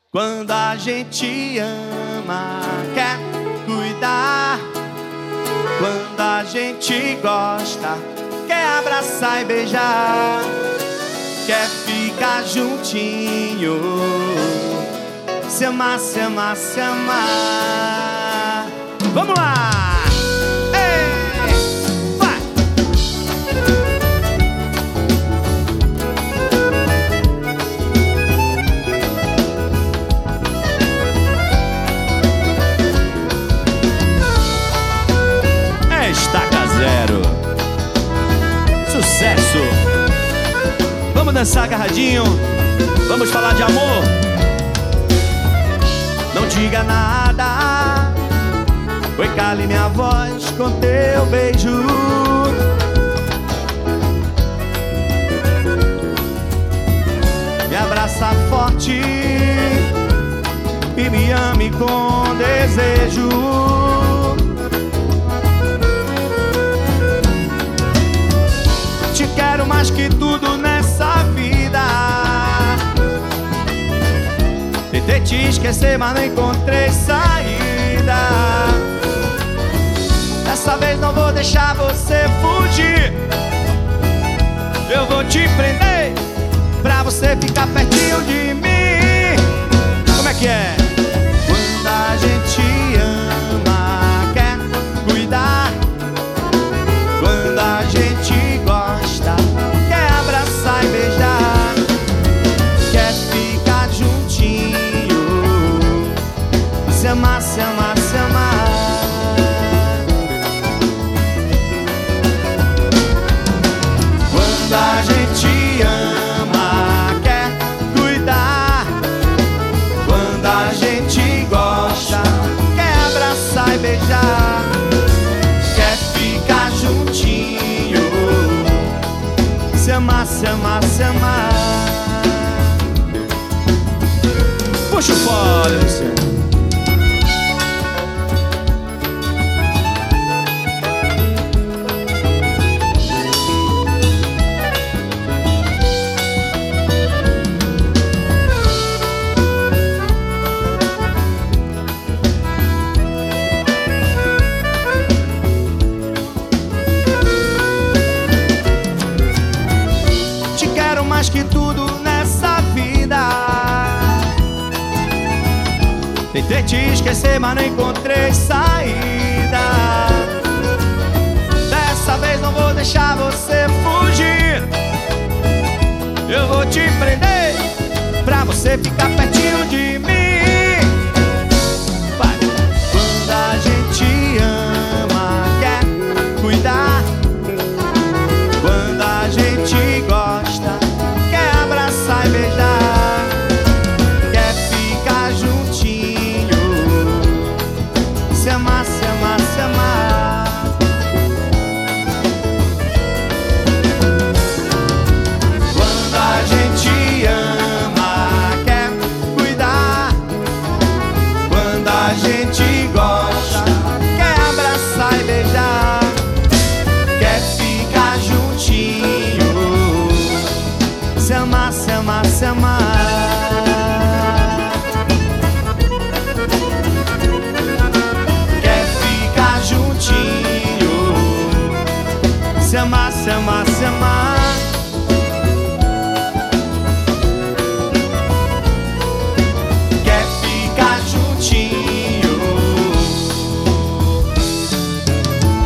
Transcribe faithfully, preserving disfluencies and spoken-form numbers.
Quando a gente ama, quer cuidar. Quando a gente gosta, quer abraçar e beijar. Quer ficar juntinho, se amar, se amar, se amar. Vamos lá! Estaca Zero, sucesso. Vamos dançar agarradinho, vamos falar de amor. Não diga nada, oi, cale minha voz com teu beijo. Me abraça forte e me ame com desejo. Te quero mais que tudo nessa vida. Tentei te esquecer, mas não encontrei saída. Dessa vez não vou deixar você fugir. Eu vou te prender pra você ficar pertinho de mim. Como é que é? Quando a gente ama, quer cuidar. Quando a gente gosta, quer abraçar e beijar. Quer ficar juntinho, se amar, se amar, se amar. Quando a gente ama, quer cuidar. Quando a gente gosta, quer abraçar e beijar. Quer ficar juntinho, se amar, se amar, se amar. Puxa o fole, Luciano. Mais que tudo nessa vida. Tentei te esquecer, mas não encontrei saída. Dessa vez não vou deixar você fugir. Eu vou te prender pra você ficar pertinho de